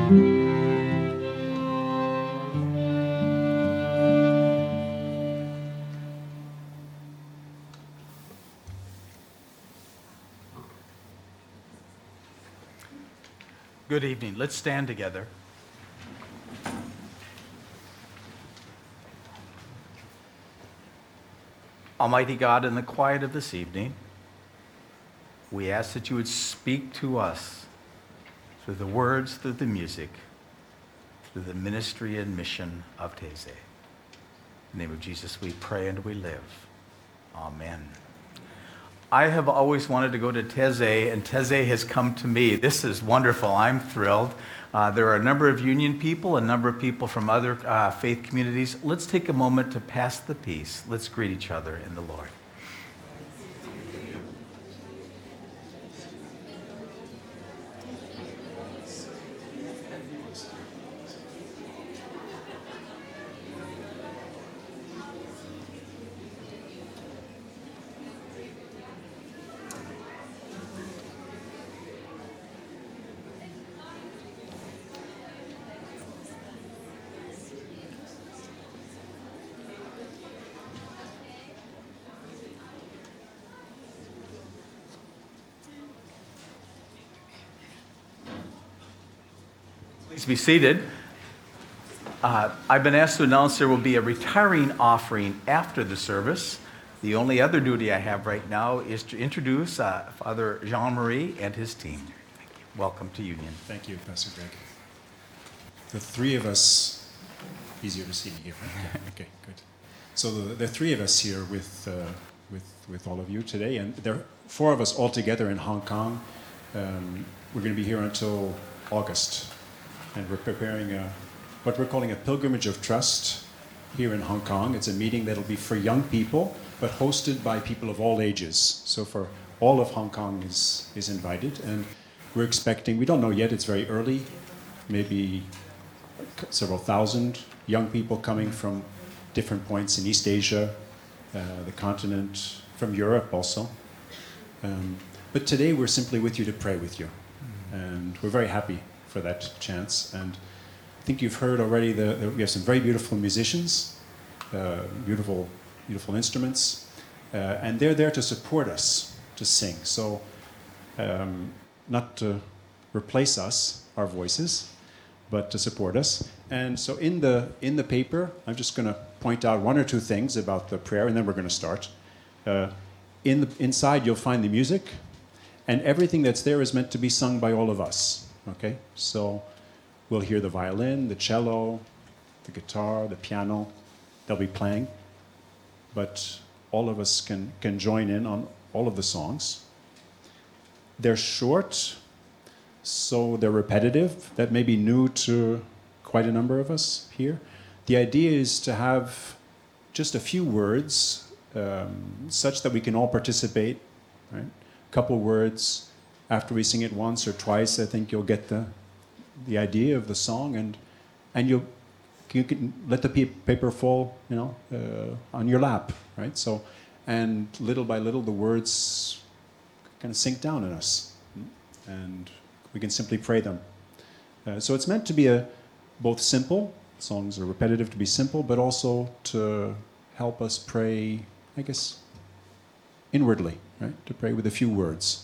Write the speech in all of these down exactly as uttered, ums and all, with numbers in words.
Good evening. Let's stand together. Almighty God, in the quiet of this evening, we ask that you would speak to us through the words, through the music, through the ministry and mission of Taizé. In the name of Jesus, we pray and we live. Amen. I have always wanted to go to Taizé, and Taizé has come to me. This is wonderful. I'm thrilled. Uh, there are a number of Union people, a number of people from other uh, faith communities. Let's take a moment to pass the peace. Let's greet each other in the Lord. Please be seated. Uh, I've been asked to announce there will be a retiring offering after the service. The only other duty I have right now is to introduce uh, Father Jean-Marie and his team. Thank you. Welcome to Union. Thank you, Pastor Greg. The three of us, easier to see me here, right? Okay, good. So the, the three of us here with, uh, with, with all of you today, and there are four of us all together in Hong Kong. Um, we're going to be here until August. And we're preparing a, what we're calling a pilgrimage of trust here in Hong Kong. It's a meeting that'll be for young people, but hosted by people of all ages. So for all of Hong Kong is, is invited. And we're expecting, we don't know yet, it's very early, maybe several thousand young people coming from different points in East Asia, uh, the continent, from Europe also. Um, but today we're simply with you to pray with you. And we're very happy for that chance. And I think you've heard already that we have some very beautiful musicians, uh, beautiful, beautiful instruments, uh, and they're there to support us to sing. So um, not to replace us, our voices, but to support us. And so in the in the paper, I'm just going to point out one or two things about the prayer, and then we're going to start. Uh, in the, inside, you'll find the music, and everything that's there is meant to be sung by all of us. Okay, so we'll hear the violin, the cello, the guitar, the piano. They'll be playing, but all of us can, can join in on all of the songs. They're short, so they're repetitive. That may be new to quite a number of us here. The idea is to have just a few words, um, such that we can all participate, right? A couple words. After we sing it once or twice, I think you'll get the the idea of the song, and and you'll you can let the paper fall, you know, uh, on your lap, right? So, and little by little, the words kind of sink down in us, and we can simply pray them. Uh, so it's meant to be a both simple. Songs are repetitive to be simple, but also to help us pray, I guess, inwardly, right? To pray with a few words.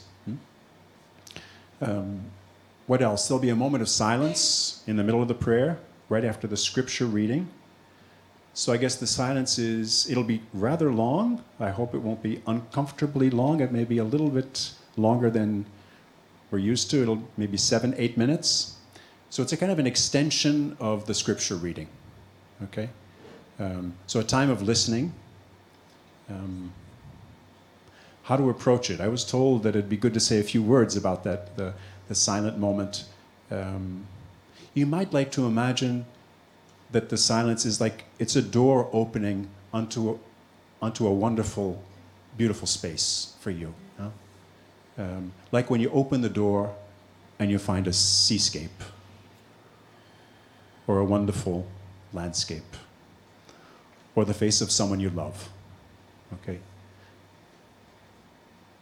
Um, what else? There'll be a moment of silence in the middle of the prayer, right after the scripture reading. So I guess the silence is, it'll be rather long. I hope it won't be uncomfortably long. It may be a little bit longer than we're used to. It'll maybe seven, eight minutes. So it's a kind of an extension of the scripture reading. Okay? Um, so a time of listening. Um, How to approach it. I was told that it'd be good to say a few words about that, the, the silent moment. Um, you might like to imagine that the silence is like, it's a door opening onto a, onto a wonderful, beautiful space for you. Huh? Um, like when you open the door and you find a seascape or a wonderful landscape or the face of someone you love. Okay?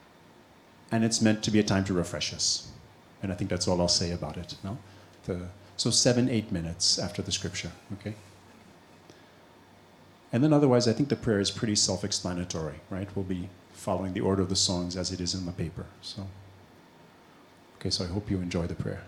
And it's meant to be a time to refresh us. And I think that's all I'll say about it. No? The, So seven, eight minutes after the scripture, okay? And then otherwise, I think the prayer is pretty self-explanatory, right? We'll be following the order of the songs as it is in the paper. So, okay, so I hope you enjoy the prayer.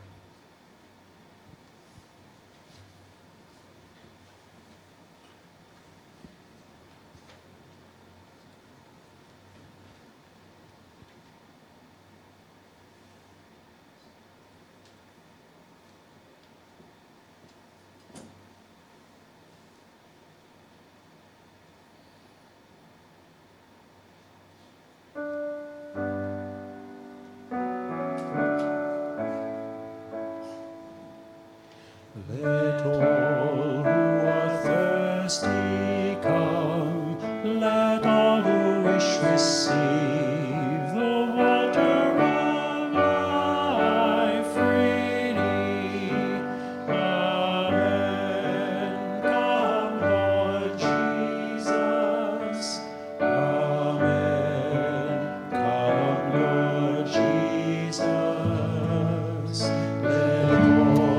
Let all who are thirsty come, let all who wish receive the water of life freely. Amen. Come, Lord Jesus. Amen. Come, Lord Jesus. Let all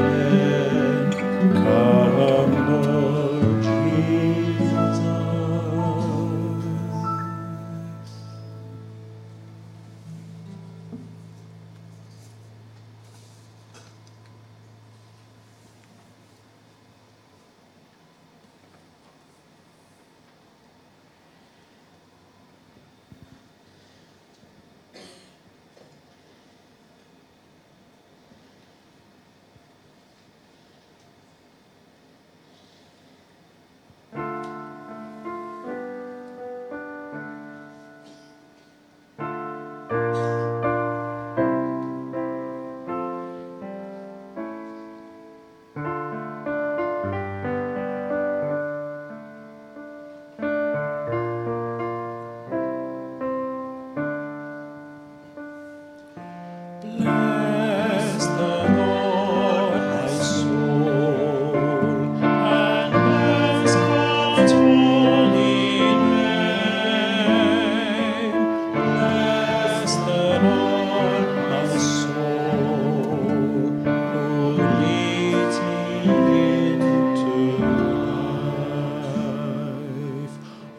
Come, Lord Jesus.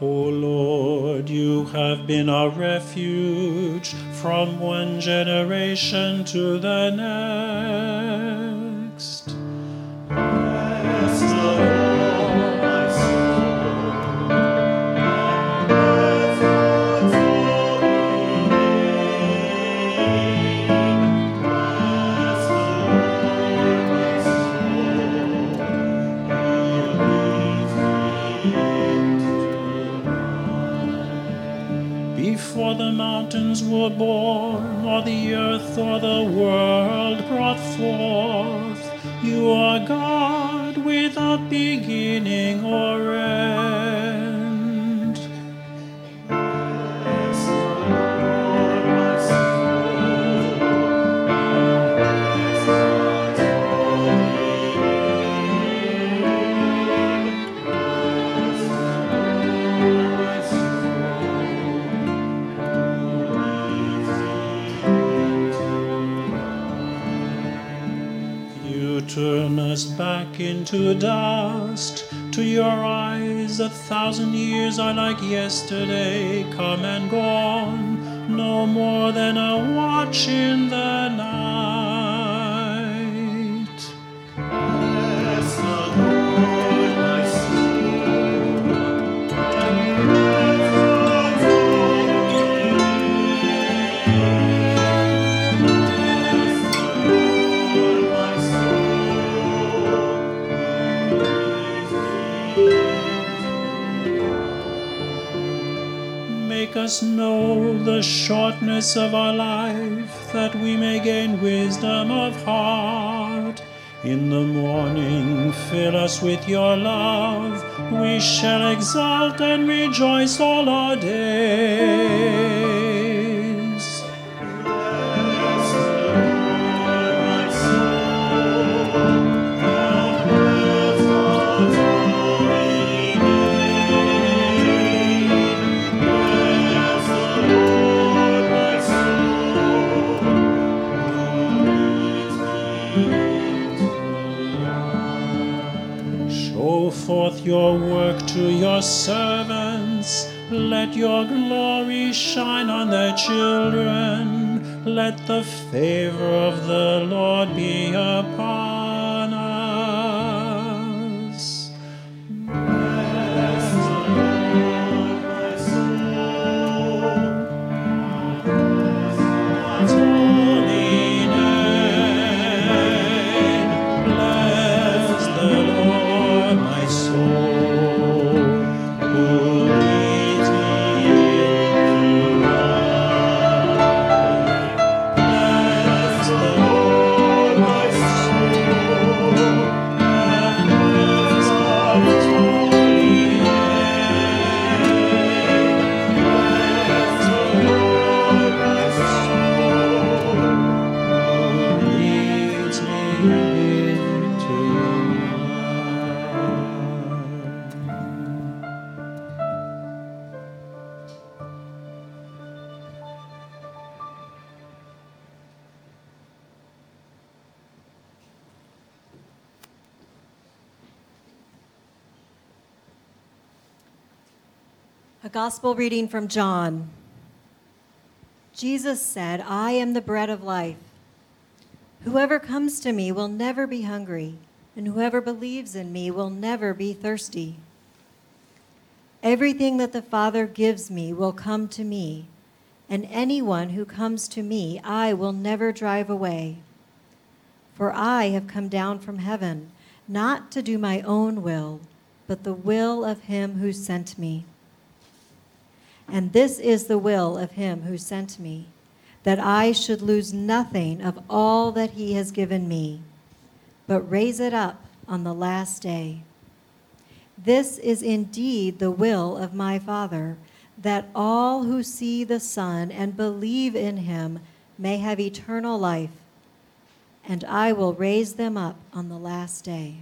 O Lord, you have been our refuge from one generation to the next. Bless the Lord, my soul, and bless God's holy name. Bless the Lord, my soul. Before the mountains were born, or the earth or the world brought forth, you are God without beginning or end. Bless the Lord, my soul, bless God's holy name. Bless the Lord, my soul. You turn us back into dust. To your eyes a thousand years are like yesterday, come and gone, no more than a watch in the night. Bless the Lord, my soul, and bless God's holy name. Bless the Lord, my soul. Make us know the shortness of our life, that we may gain wisdom of heart. In the morning, fill us with your love. We shall exult and rejoice all our days. Bless the Lord, my soul, and bless God's holy name. Bless the Lord, my soul, who leads me into life. Show forth your work to your servants. Let your glory shine on their children. Let the favor of the Lord be upon us. Bless the Lord, my soul. Bless God's holy name. Bless the Lord, my soul, who leads me into life. Bless the Lord, my soul, and bless God's holy name. Bless the Lord, my soul, who leads me into A gospel reading from John. Jesus said, "I am the bread of life. Whoever comes to me will never be hungry, and whoever believes in me will never be thirsty. Everything that the Father gives me will come to me, and anyone who comes to me I will never drive away. For I have come down from heaven, not to do my own will, but the will of him who sent me. And this is the will of him who sent me, that I should lose nothing of all that he has given me, but raise it up on the last day. This is indeed the will of my Father, that all who see the Son and believe in him may have eternal life, and I will raise them up on the last day."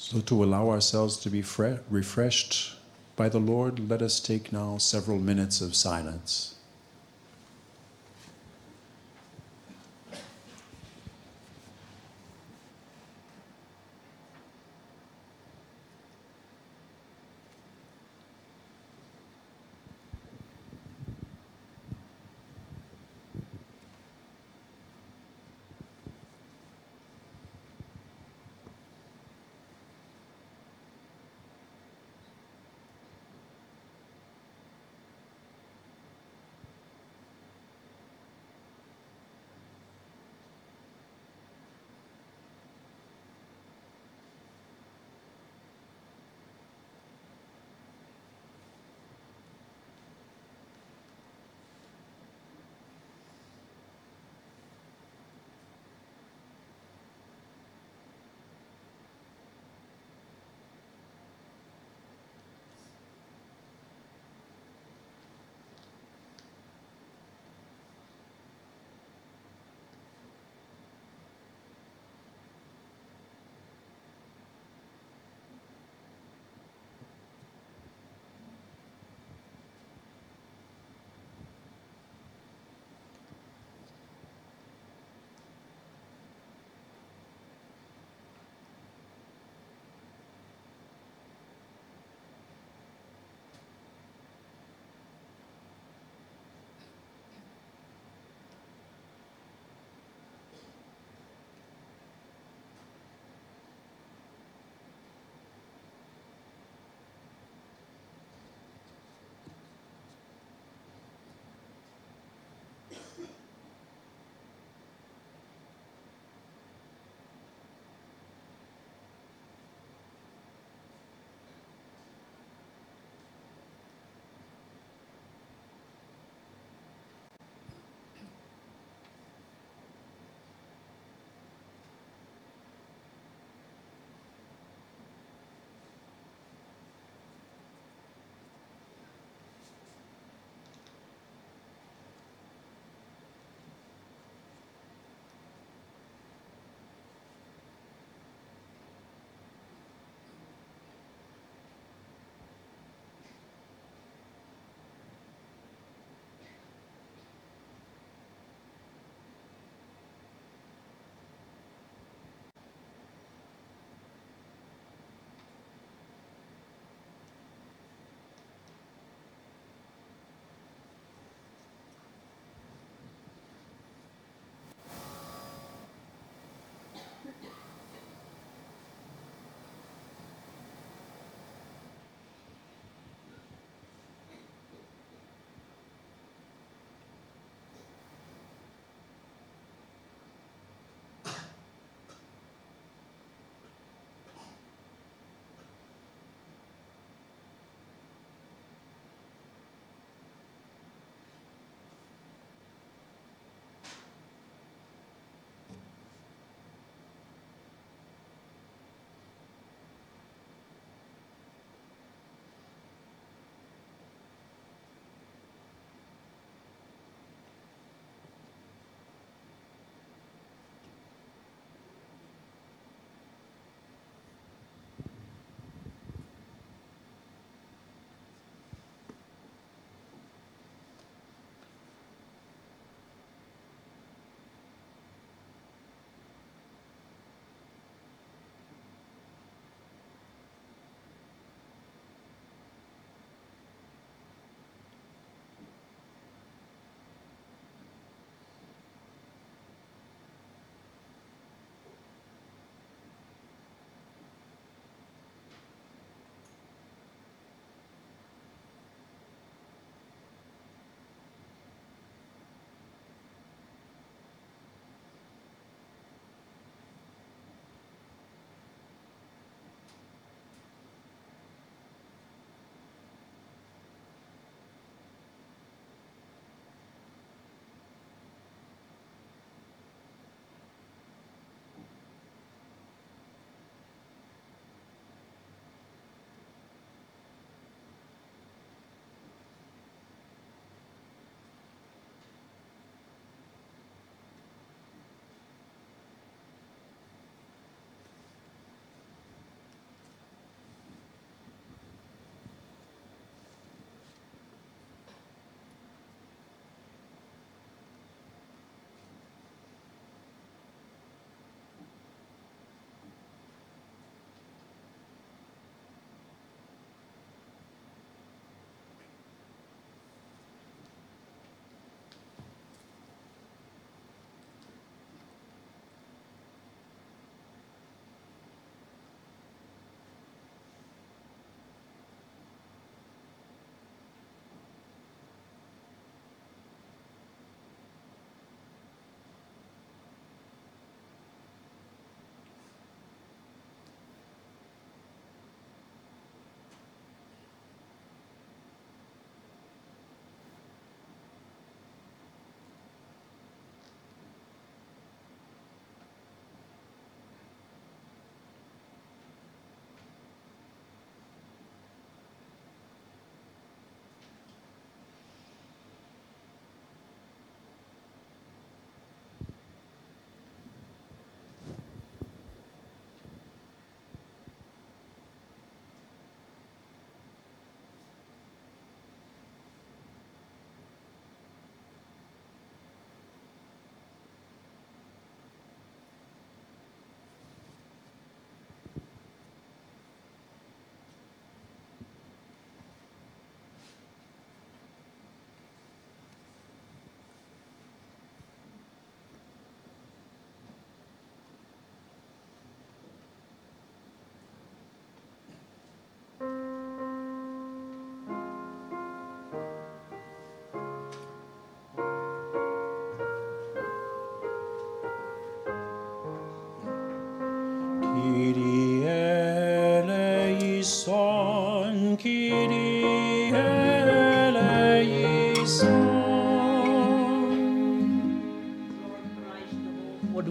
So, to allow ourselves to be fre- refreshed by the Lord, let us take now several minutes of silence.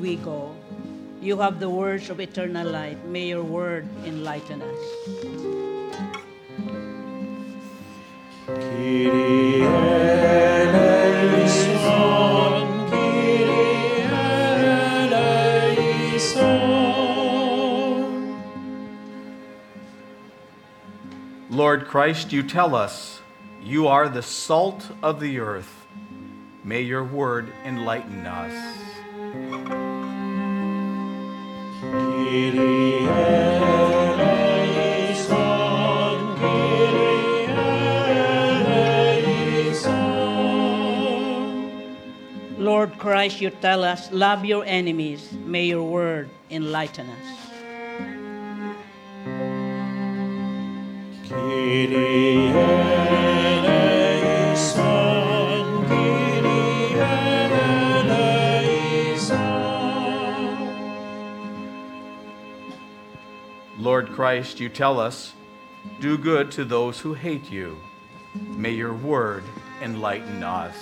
we go. You have the words of eternal life. May your word enlighten us. Kyrie eleison, Kyrie eleison. Lord Christ, you tell us you are the salt of the earth. May your word enlighten us. Kyrie eleison, Kyrie eleison. Lord Christ, you tell us, love your enemies. May your word enlighten us. Kyrie eleison, Kyrie eleison. Lord Christ, you tell us, do good to those who hate you. May your word enlighten us.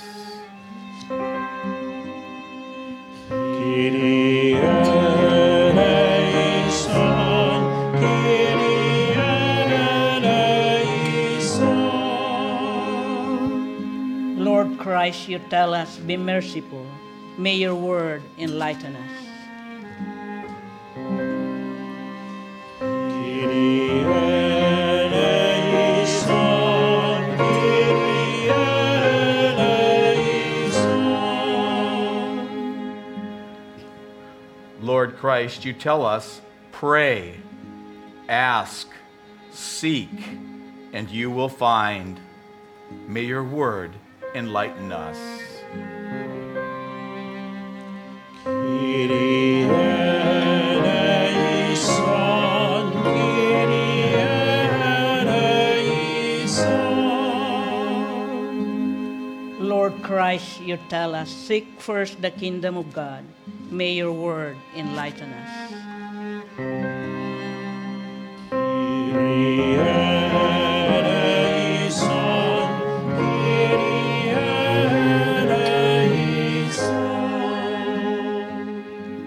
Kyrie eleison, Kyrie eleison. Lord Christ, you tell us, be merciful. May your word enlighten us. Kyrie eleison, Kyrie eleison. Lord Christ, you tell us, pray, ask, seek, and you will find. May your word enlighten us. Kyrie eleison, Kyrie eleison. Lord Christ, you tell us, seek first the kingdom of God. May your word enlighten us. Kyrie eleison, Kyrie eleison.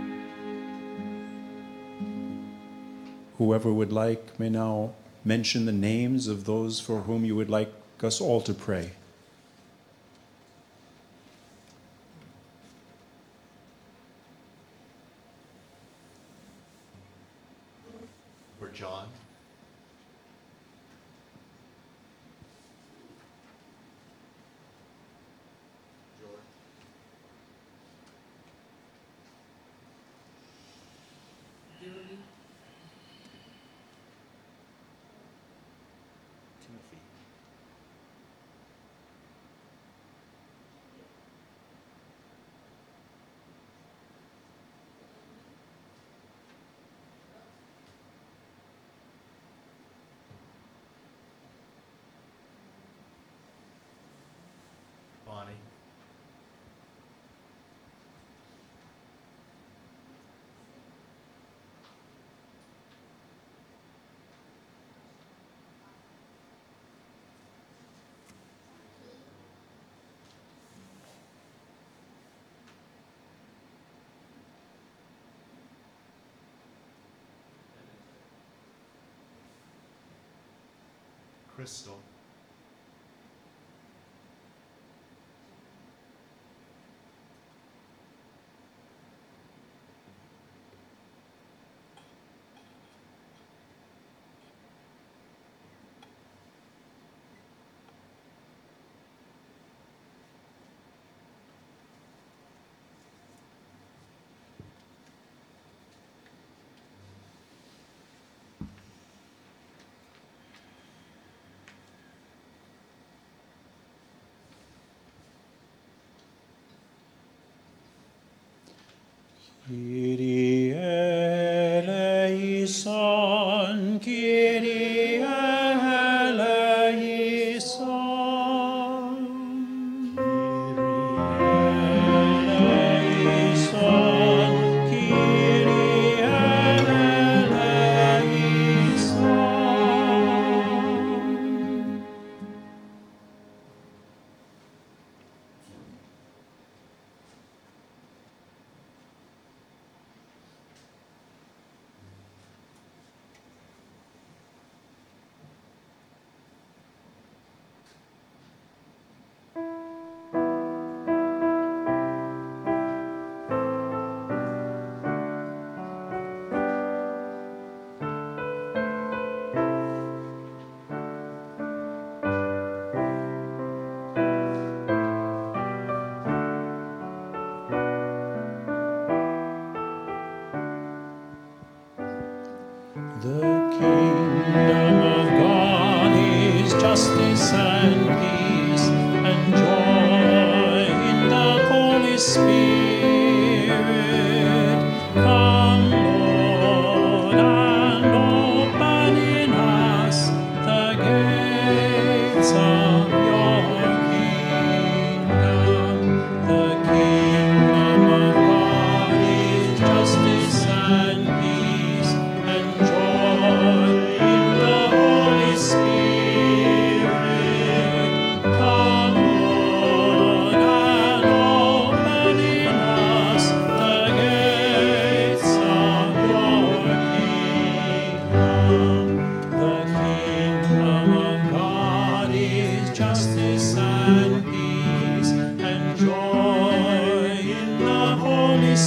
Whoever would like may now mention the names of those for whom you would like us all to pray. For John, George, Timothy, Bonnie, Crystal, Kyrie eleison, Kyrie eleison. Eleison, Kyrie eleison. and peace and joy in the Holy Spirit. Come, Lord, and open in us the gates of your kingdom. The kingdom of God is justice and peace and joy in the Holy Spirit. Come, Lord, and open in us the gates of your kingdom. The kingdom of God is justice and peace and joy in the Holy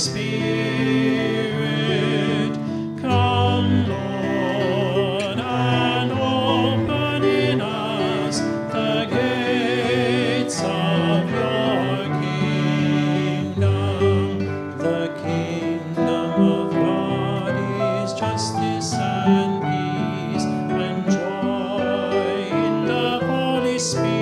Spirit. Come, Lord, and open in us the gates of your kingdom. The kingdom of God is justice and peace and joy in the Holy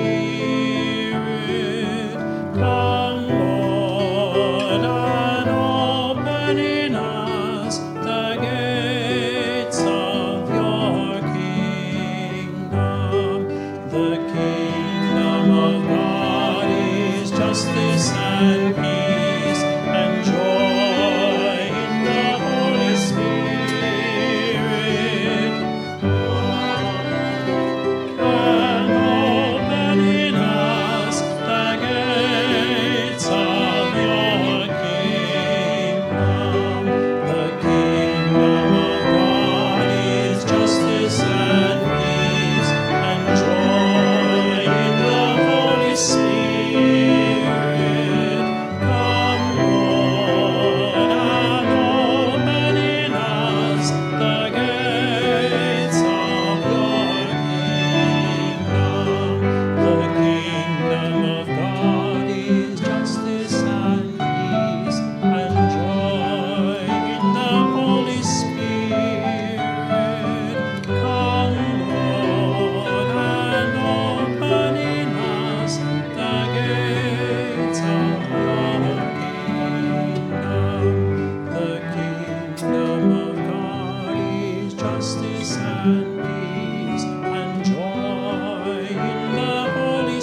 Spirit. Come, Lord, and open in us the gates of your kingdom. The kingdom of God is justice and peace and joy in the Holy Spirit. And open in us the gates of your kingdom. The kingdom of God is justice and peace and joy in the Holy Spirit. Come, Lord, and open in us the gates of your kingdom. The kingdom of God is justice and peace and joy in the Holy Spirit. Come, Lord, and open in us the gates of your kingdom. The kingdom of God is justice and peace and joy in the Holy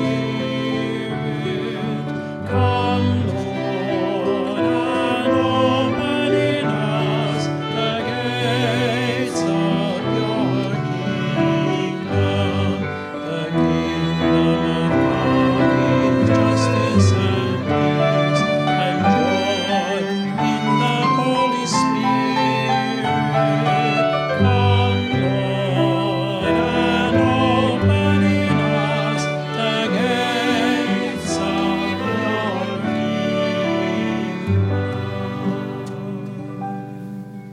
Spirit. Come, Lord, and open in us the gates of your kingdom. The kingdom of God is justice and peace and joy in the Holy Spirit. Come, Lord, and open in us the gates of your kingdom.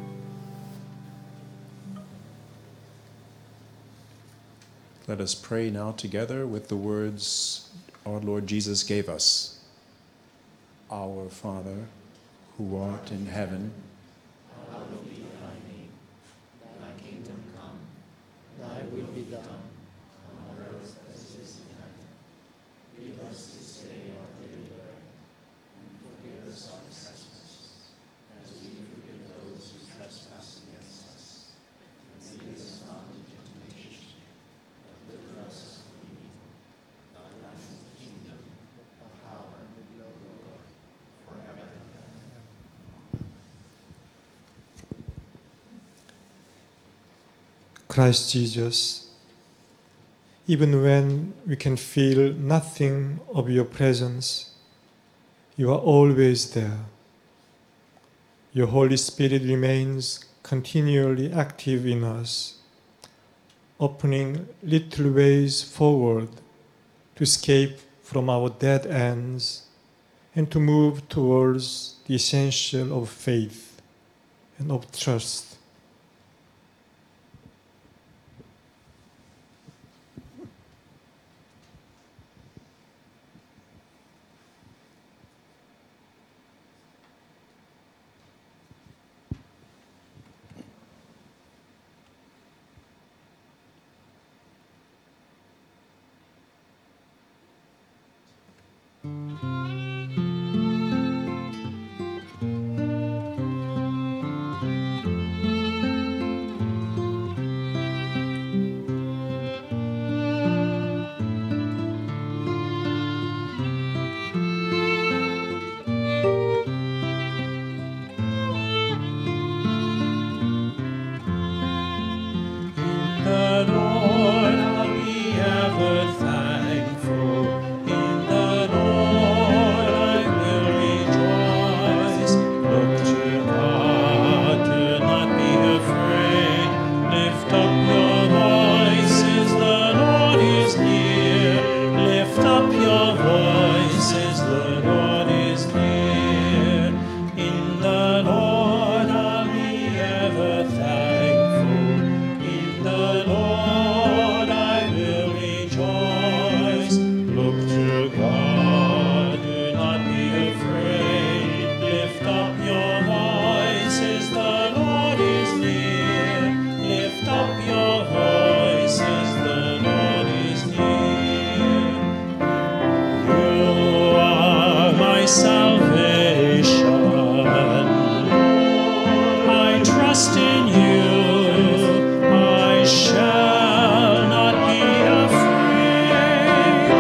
Let us pray now together with the words our Lord Jesus gave us. Our Father, who art in heaven, Christ Jesus, even when we can feel nothing of your presence, you are always there. Your Holy Spirit remains continually active in us, opening little ways forward to escape from our dead ends and to move towards the essential of faith and of trust. salvation. I trust in you, I shall not be afraid.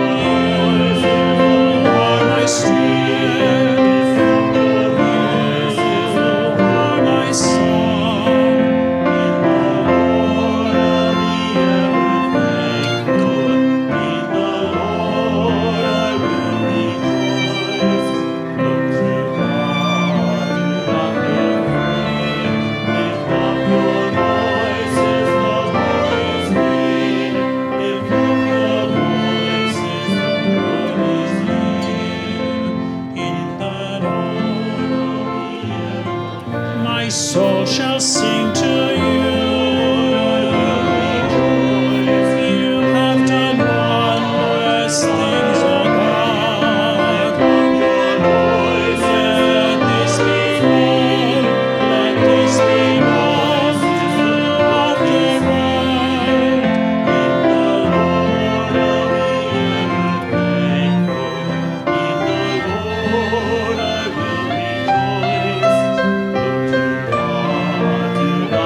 You are my strength, you are my song. In the Lord I'll be ever thankful. In the Lord I will rejoice. Look to God, do not be afraid. Lift up your voices, the Lord is near. Lift up your voices, the Lord is near. In the Lord I'll be ever. My soul shall sing to you. You have done wondrous things, O God. Let this be known, let this be known, you are divine. In the Lord I'll be ever thankful. In the Lord I will rejoice. Look to God, do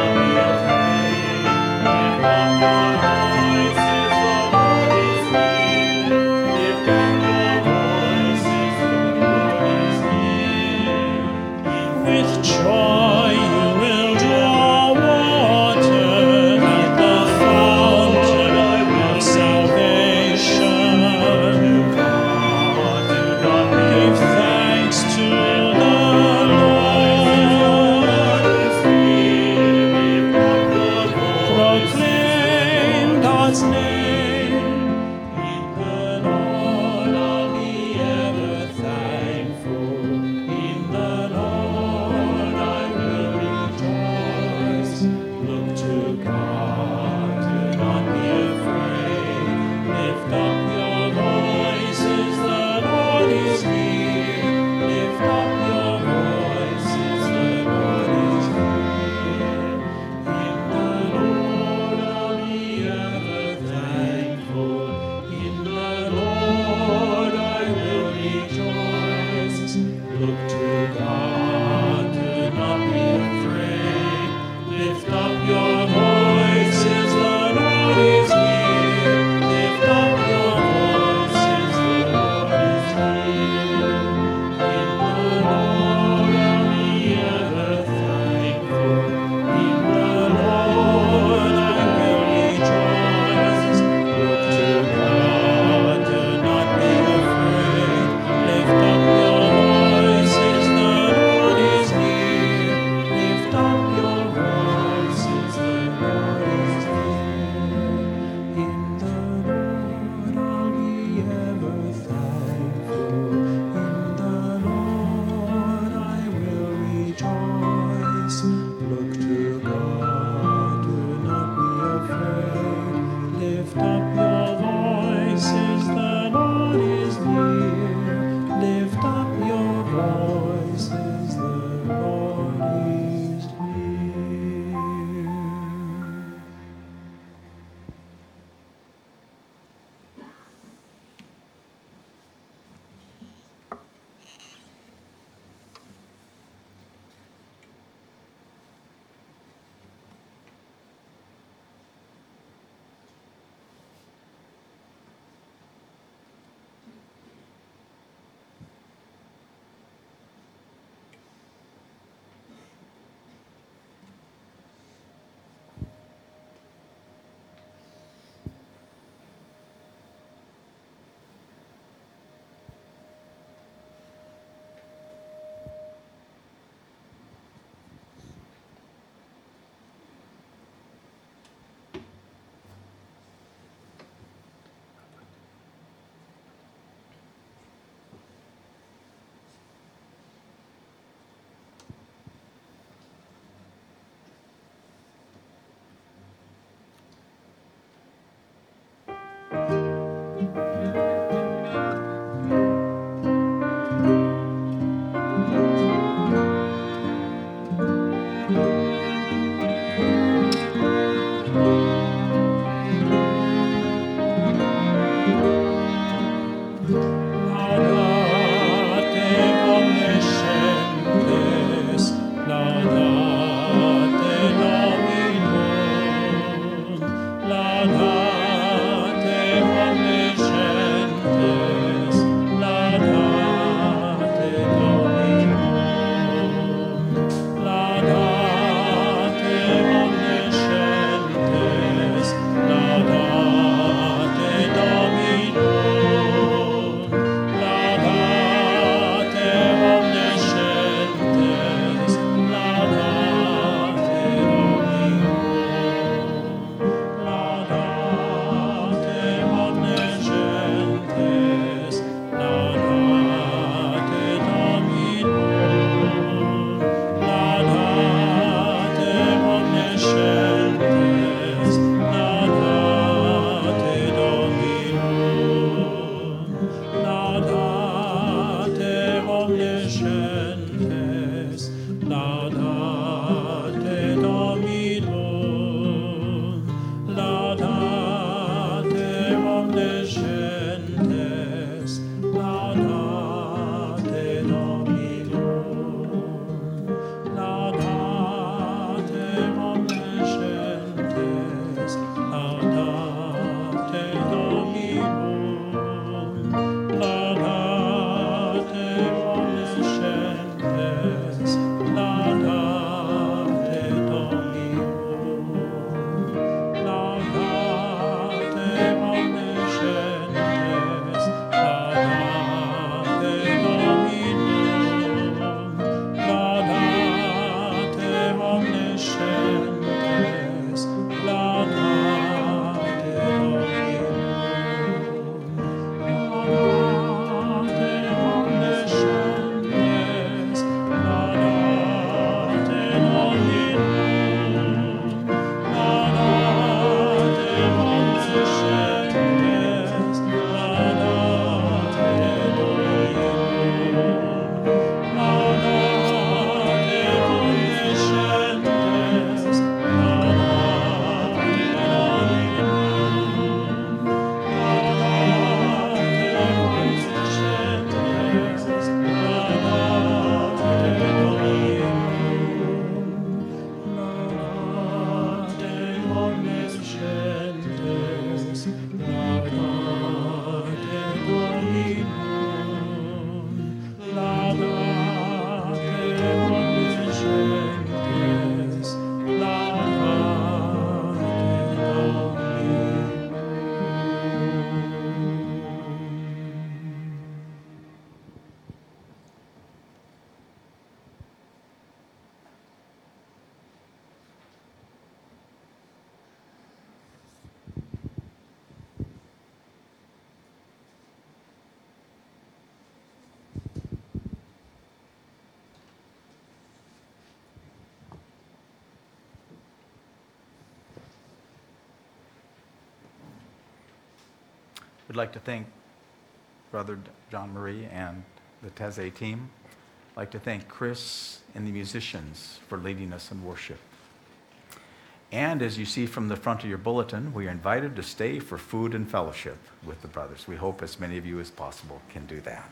We'd like to thank Brother John Marie and the Taizé team. I'd like to thank Chris and the musicians for leading us in worship. And as you see from the front of your bulletin, we are invited to stay for food and fellowship with the brothers. We hope as many of you as possible can do that.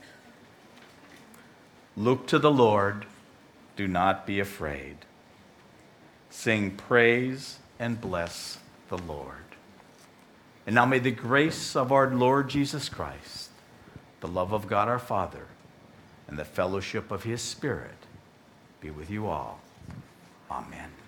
Look to the Lord. Do not be afraid. Sing praise and bless the Lord. And now may the grace of our Lord Jesus Christ, the love of God our Father, and the fellowship of his Spirit be with you all. Amen.